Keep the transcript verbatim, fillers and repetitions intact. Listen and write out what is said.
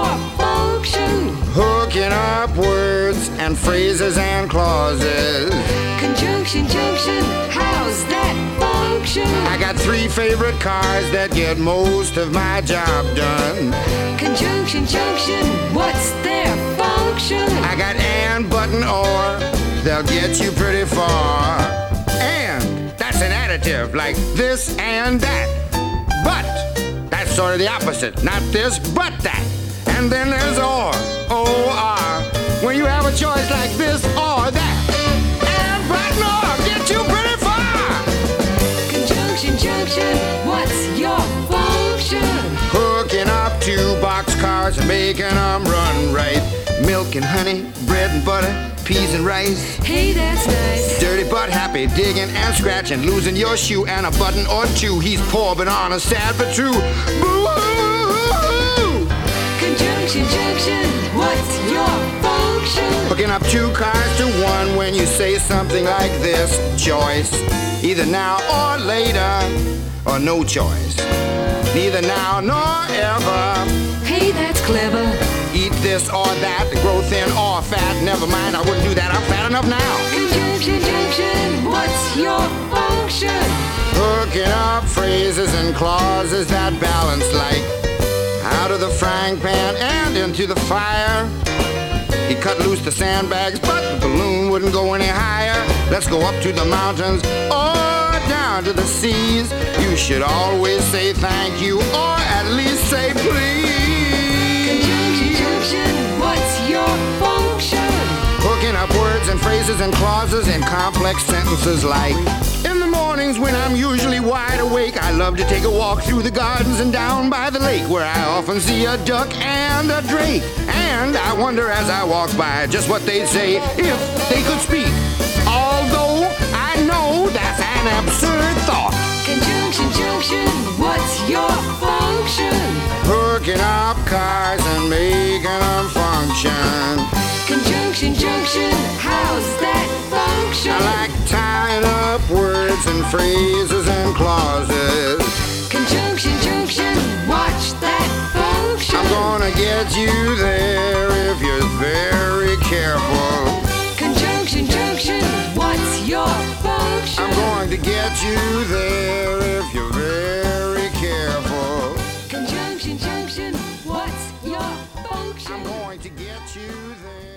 your function? Hooking up words and phrases and clauses. Conjunction, junction, how's that function? I got three favorite cars that get most of my job done. Conjunction, junction, what's their function? I got and, but, and, or, they'll get you pretty far. And, that's an additive, like this and that. But, that's sort of the opposite. Not this, but that. And then there's or, O R. When you have a choice like this or that. And, but, and, or, get you pretty far. Conjunction, junction, what's your function? Hooking up two boxcars and making them run right. Milk and honey, bread and butter, peas and rice. Hey, that's nice. Dirty but happy, digging and scratching, losing your shoe and a button or two. He's poor but honest, sad but true. Boo-hoo! Conjunction, junction, what's your function? Hooking up two cars to one when you say something like this. Choice, either now or later, or no choice. Neither now nor ever. Hey, that's clever. Eat this or that, grow thin or fat. Never mind, I wouldn't do that, I'm fat enough now. Conjunction, junction, what's your function? Hooking up phrases and clauses that balance like out of the frying pan and into the fire. He cut loose the sandbags, but the balloon wouldn't go any higher. Let's go up to the mountains or down to the seas. You should always say thank you or at least say please. Conjunction, junction, what's your function? Hooking up words and phrases and clauses in complex sentences like in the mornings when I'm usually wide awake, I love to take a walk through the gardens and down by the lake where I often see a duck and a drake. And I wonder as I walk by just what they'd say if they could speak. Although I know that's an absurd thought. Conjunction, junction, what's your function? Hooking up cars and making them function. Conjunction, junction, how's that function? I like tying up words and phrases and clauses. Conjunction, junction, watch that function. I'm gonna get you there if you're very careful. Conjunction, junction, what's your function? I'm going to get you there if you're very careful. Conjunction, junction, what's your function? I'm going to get you there.